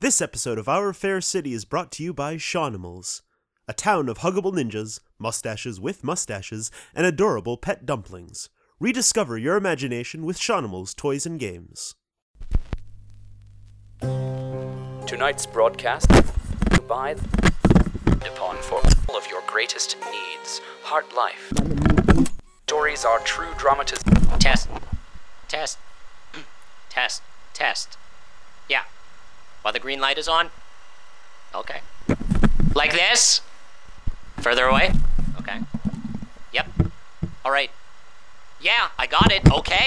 This episode of Our Fair City is brought to you by Shawnimals, a town of huggable ninjas, mustaches with mustaches, and adorable pet dumplings. Rediscover your imagination with Shawnimals toys and games. Tonight's broadcast by upon for all of your greatest needs. Heart Life. Stories are true dramatization. Test. Yeah. While the green light is on? Okay. Like this? Further away? Okay. Yep. Alright. Yeah, I got it. Okay.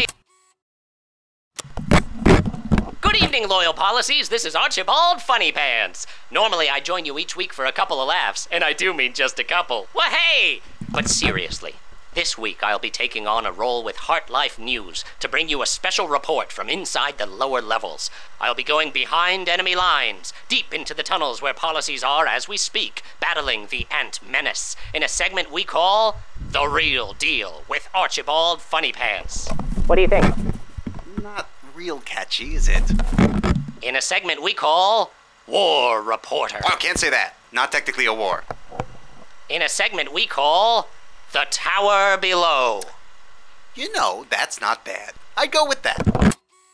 Good evening, loyal policies. This is Archibald Funny Pants. Normally, I join you each week for a couple of laughs, and I do mean just a couple. Wah-hey! But seriously, this week I'll be taking on a role with Heart Life News to bring you a special report from inside the lower levels. I'll be going behind enemy lines, deep into the tunnels where policies are as we speak, battling the Ant Menace in a segment we call The Real Deal with Archibald Funny Pants. What do you think? Not real catchy, is it? In a segment we call War Reporter. Oh, can't say that. Not technically a war. In a segment we call The Tower Below. You know, that's not bad. I'd go with that.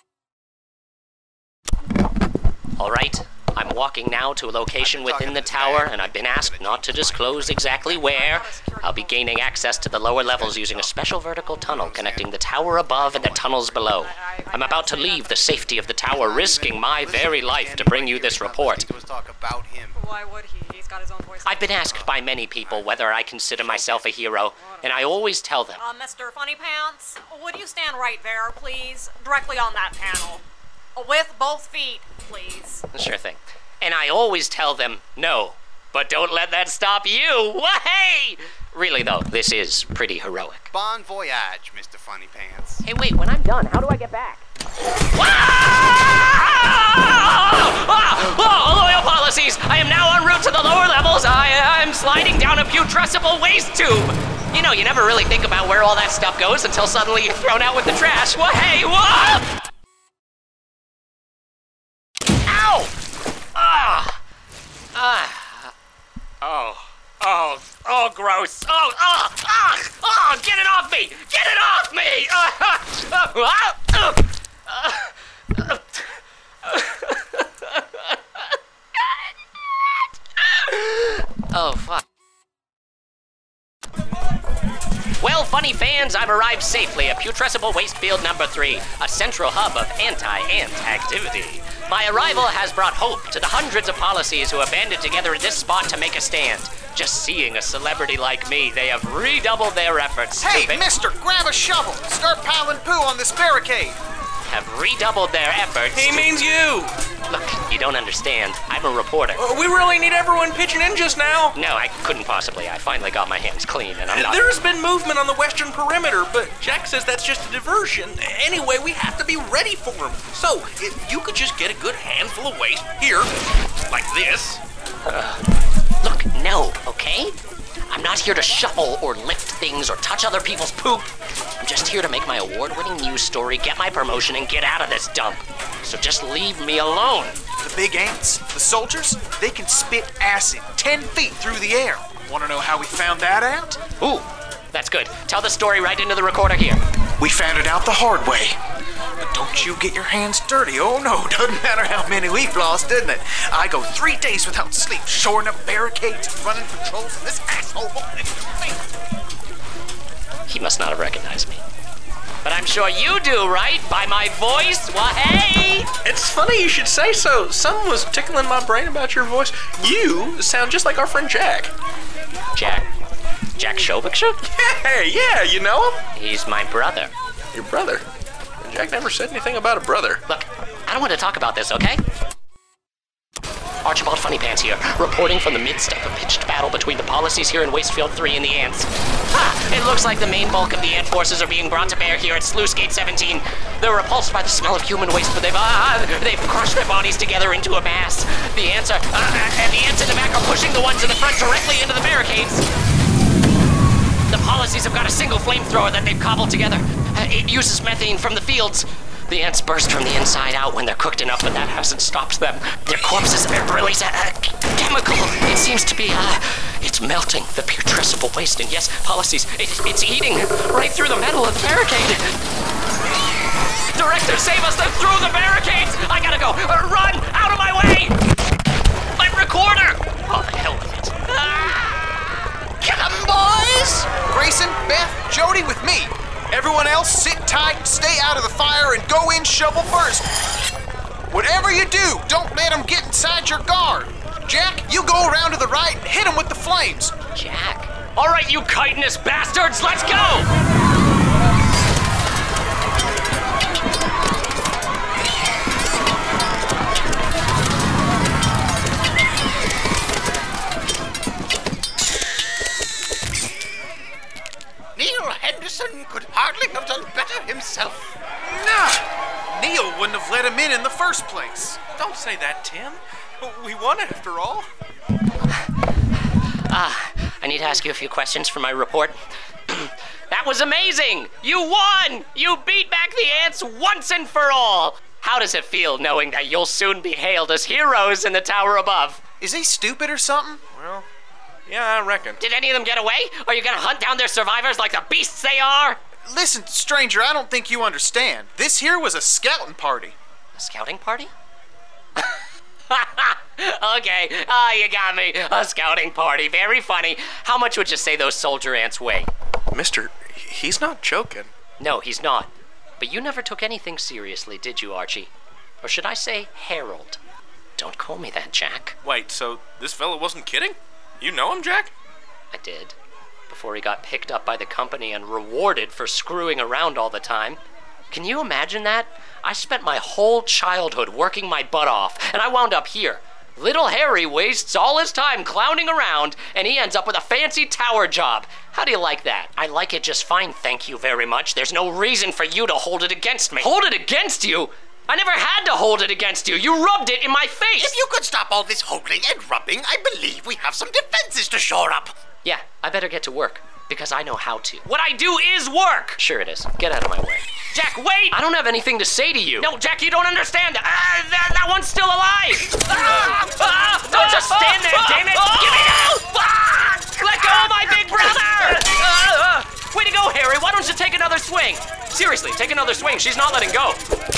All right, I'm walking now to a location within the tower, and I've been asked not to disclose exactly where. I'll be gaining access to the lower levels using a special vertical tunnel connecting the tower above and the tunnels below. I'm about to leave the safety of the tower, risking my very life to bring you this report. Why would he? He's got his own voice. I've been asked by many people whether I consider myself a hero, and I always tell them. Mr. Funny Pants, would you stand right there, please? Directly on that panel. With both feet, please. Sure thing. And I always tell them, no, but don't let that stop you. Wah-hey! Really, though, this is pretty heroic. Bon voyage, Mr. Funny Pants. Hey, wait, when I'm done, how do I get back? Loyal policies! I am now en route to the lower levels. I'm sliding down a putrescible waste tube. You know, you never really think about where all that stuff goes until suddenly you're thrown out with the trash. Wah-hey! Whoa! Ow! Oh, gross. Get it off me! Get it off me! Oh, fuck. Well, funny fans, I've arrived safely at Putrescible Waste Field number 3, a central hub of anti-ant activity. My arrival has brought hope to the hundreds of policies who have banded together at this spot to make a stand. Just seeing a celebrity like me, they have redoubled their efforts. Hey, mister, grab a shovel. Start piling poo on this barricade. Have redoubled their efforts. He means you! Look, you don't understand. I'm a reporter. We really need everyone pitching in just now. No, I couldn't possibly. I finally got my hands clean, and I'm not... There's been movement on the western perimeter, but Jack says that's just a diversion. Anyway, we have to be ready for him. So, if you could just get a good handful of waste here, like this. Look, no, okay? I'm not here to shuffle or lift things or touch other people's poop. I'm just here to make my award-winning news story, get my promotion, and get out of this dump. So just leave me alone. The big ants, the soldiers, they can spit acid 10 feet through the air. Want to know how we found that out? Ooh, that's good. Tell the story right into the recorder here. We found it out the hard way. But don't you get your hands dirty. Oh no, doesn't matter how many we've lost, doesn't it? I go 3 days without sleep, shoring up barricades, running patrols, and this asshole won't lift a finger. He must not have recognized me. But I'm sure you do, right? By my voice? Wah-hey! It's funny you should say so. Someone was tickling my brain about your voice. You sound just like our friend Jack. Jack Showpicture? Yeah, you know him? He's my brother. Your brother? Jack never said anything about a brother. Look, I don't want to talk about this, okay? Archibald Funny Pants here, reporting from the midst of a pitched battle between the policies here in Wastefield 3 and the ants. It looks like the main bulk of the ant forces are being brought to bear here at Sluice Gate 17. They're repulsed by the smell of human waste, but they've crushed their bodies together into a mass. The ants in the back are pushing the ones in the front directly into the barricades. The policies have got a single flamethrower that they've cobbled together. It uses methane from the fields. The ants burst from the inside out when they're cooked enough, but that hasn't stopped them. Their corpses release a chemical. It seems to be, it's melting the putrescible waste. And yes, policies, it's eating right through the metal of the barricade. Director, save us! They're through the barricades! I gotta go! Run! Out of my way! My recorder! Oh, the hell with it. Get 'em, boys! Grayson, Beth, Jody with me. Everyone else, sit tight, stay out of the fire, and go in shovel first. Whatever you do, don't let them get inside your guard. Jack, you go around to the right and hit them with the flames. Jack? All right, you chitinous bastards, let's go! Neil Henderson could hardly have done better himself. Nah, Neil wouldn't have let him in the first place. Don't say that, Tim. We won after all. I need to ask you a few questions for my report. That was amazing! You won! You beat back the ants once and for all! How does it feel knowing that you'll soon be hailed as heroes in the tower above? Is he stupid or something? Well, yeah, I reckon. Did any of them get away? Are you gonna hunt down their survivors like the beasts they are? Listen, stranger, I don't think you understand. This here was a scouting party. A scouting party? Okay, you got me. A scouting party. Very funny. How much would you say those soldier ants weigh? Mister, he's not joking. No, he's not. But you never took anything seriously, did you, Archie? Or should I say Harold? Don't call me that, Jack. Wait, so this fella wasn't kidding? You know him, Jack? I did. Before he got picked up by the company and rewarded for screwing around all the time. Can you imagine that? I spent my whole childhood working my butt off, and I wound up here. Little Harry wastes all his time clowning around, and he ends up with a fancy tower job. How do you like that? I like it just fine, thank you very much. There's no reason for you to hold it against me. Hold it against you? I never had to hold it against you. You rubbed it in my face. If you could stop all this holding and rubbing, I believe we have some defenses to shore up. Yeah, I better get to work, because I know how to. What I do is work! Sure it is. Get out of my way. Jack, wait! I don't have anything to say to you. No, Jack, you don't understand. That one's still alive! Don't just stand there, damn it! Give me that! Let go of my big brother! Way to go, Harry. Why don't you take another swing? Seriously, take another swing. She's not letting go.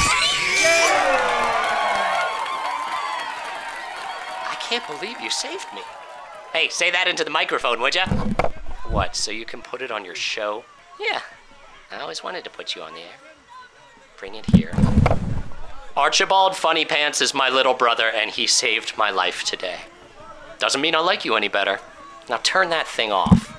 I can't believe you saved me. Hey, say that into the microphone, would ya? What, so you can put it on your show? Yeah, I always wanted to put you on the air. Bring it here. Archibald Funny Pants is my little brother, and he saved my life today. Doesn't mean I like you any better. Now turn that thing off.